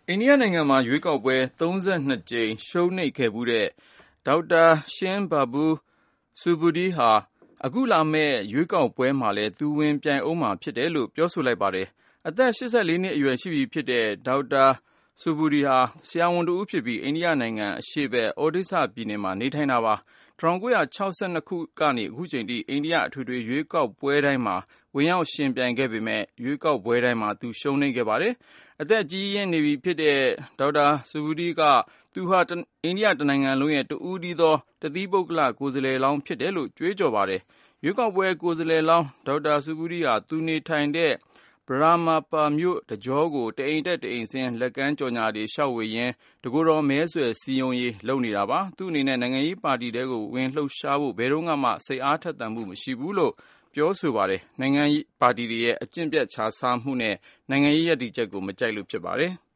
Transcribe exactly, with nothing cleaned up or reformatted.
အိန္ဒိယနိုင်ငံမှာရွေးကောက်ပွဲသုံးဆယ့်နှစ်ကြိမ်ရှုံးနိမ့်ခဲ့ဖူးတဲ့ ဒေါက်တာရှင်းဘာဘူ ဆူပူဒီ ဟာ အခုလာမယ့်ရွေးကောက်ပွဲမှာလည်းသူဝင်ပြိုင်ဦးမှာဖြစ်တယ်လို့ပြောဆိုလိုက်ပါတယ်။ အသက် ၈၄ နှစ်အရွယ်ရှိပြီဖြစ်တဲ့ ဒေါက်တာဆူပူဒီဟာ ဆရာဝန်တဦးဖြစ်ပြီး အိန္ဒိယနိုင်ငံအရှေ့ဘက် သြဒိစ္စပြည်နယ်မှာနေထိုင်တာပါ။ ၁၉၆၂ ခုကနေ အခုချိန်ထိ အိန္ဒိယအထွေထွေရွေးကောက်ပွဲတိုင်းမှာဝင်ရောက်ယှဉ်ပြိုင်ခဲ့ပေမယ့် ရွေးကောက်ပွဲတိုင်းမှာသူရှုံးနိမ့်ခဲ့ပါတယ်။ အသက်ကြီးရင့်နေပြီဖြစ်တဲ့ ဒေါက်တာဆူပူဒီက သူဟာ အိန္ဒိယတနိုင်ငံလုံးရဲ့တဦးတည်းသော တသီးပုဂ္ဂလကိုယ်စားလှယ်လောင်းဖြစ်တယ်လို့ကြွေးကြော်ပါတယ်။ ရွေးကောက်ပွဲကိုယ်စားလှယ်လောင်း ဒေါက်တာဆူပူဒီဟာ သူနေထိုင်တဲ့ ဘရာမာပါမြို့တကြောကို တအိမ်တက်တအိမ်ဆင်း လက်ကမ်းကြော်ငြာတွေလျှောက်ဝေရင်း တကိုယ်တော်မဲဆွယ်စည်းရုံးရေးလုပ်နေတာပါ။ သူ့အနေနဲ့ နိုင်ငံရေးပါတီထဲကိုဝင်လှုပ်ရှားဖို့ ဘယ်တုန်းကမှ စိတ်အားထက်သန်မှုမရှိဘူးလို့ပြောဆိုပါတယ်။ နိုင်ငံရေးပါတီတွေရဲ့ အကျင့်ပျက်ခြစားမှုနဲ့ နိုင်ငံရေးရပ်တည်ချက်ကိုမကြိုက်လို့ဖြစ်ပါတယ်။